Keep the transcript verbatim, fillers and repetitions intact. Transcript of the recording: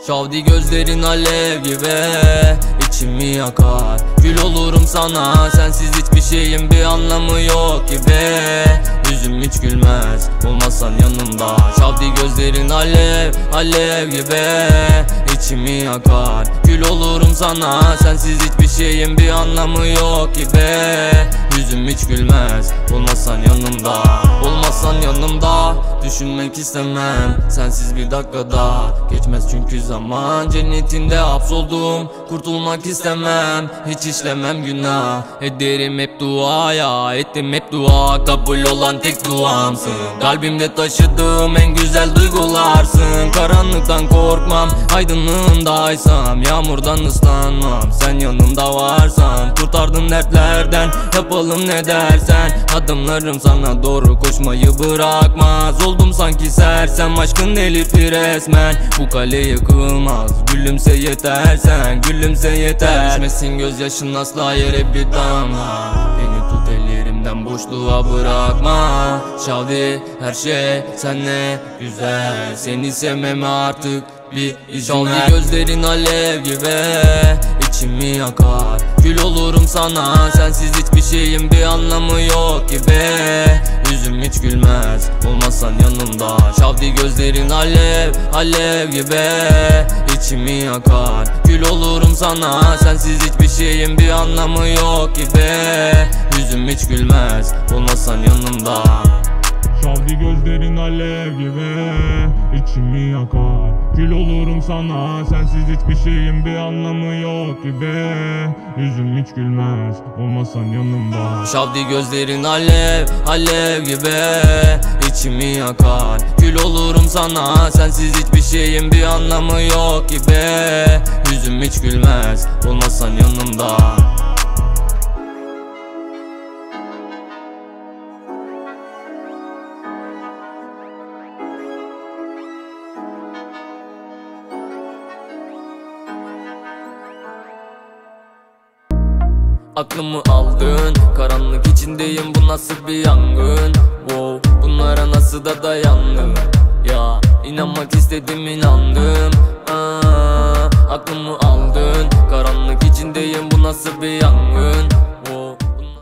Şavdi gözlerin alev gibi içimi yakar. Gül olurum sana, sensiz hiçbir şeyin bir anlamı yok gibi. Yüzüm hiç gülmez olmazsan yanımda. Şavdi gözlerin alev, alev gibi içimi yakar. Gül olurum sana, sensiz hiçbir şeyin bir anlamı yok gibi. Yüzüm hiç gülmez olmazsan yanımda. Olmazsan yanımda düşünmek istemem. Sensiz bir dakikada geçmez çünkü zaman. Cennetinde hapsoldum, kurtulmak istemem. Hiç işlemem günah, ederim hep duaya. Ettim hep dua, kabul olan tek duamsın. Kalbimde taşıdığım en güzel duygularsın. Karanlıktan korkmam, aydınlığındaysam. Yağmurdan ıslanmam, sen yanımda varsan. Kurtardım dertlerden, yapalım ne dersen. Adımlarım sana doğru koşmayı bırakmaz. Oldum sanki sersem, aşkın delirtir resmen. Bu kale yıkılmaz, gülümse yeter sen. Gülümse yeter, düşmesin gözyaşın asla yere bir damla. Beni tut ellerimden, boşluğa bırakma. Şavdi her şey senle güzel. Seni sevmeme artık bir izin ver. Şavdi gözlerin alev gibi içimi yakar. Gül olurum sana, sensiz hiçbir şeyin bir anlamı yok gibi. Yüzüm hiç gülmez olmazsan yanımda. Şavdi gözlerin alev, alev gibi içimi yakar. Gül olurum sana, sensiz hiçbir şeyin bir anlamı yok gibi. Yüzüm hiç gülmez olmazsan yanımda. Şavdi gözlerin alev gibi içimi yakar. Gül olurum sana, sensiz hiçbir şeyin bir anlamı yok gibi. Yüzüm hiç gülmez olmasan yanımda. Şavdi gözlerin alev, alev gibi içimi yakar. Gül olurum sana, sensiz hiçbir şeyin bir anlamı yok gibi. Yüzüm hiç gülmez olmasan yanımda. Aklımı aldın, karanlık içindeyim, bu nasıl bir yangın. Wow, bunlara nasıl da dayandım. Ya inanmak istedim, inandım. Aa, aklımı aldın, karanlık içindeyim, bu nasıl bir yangın.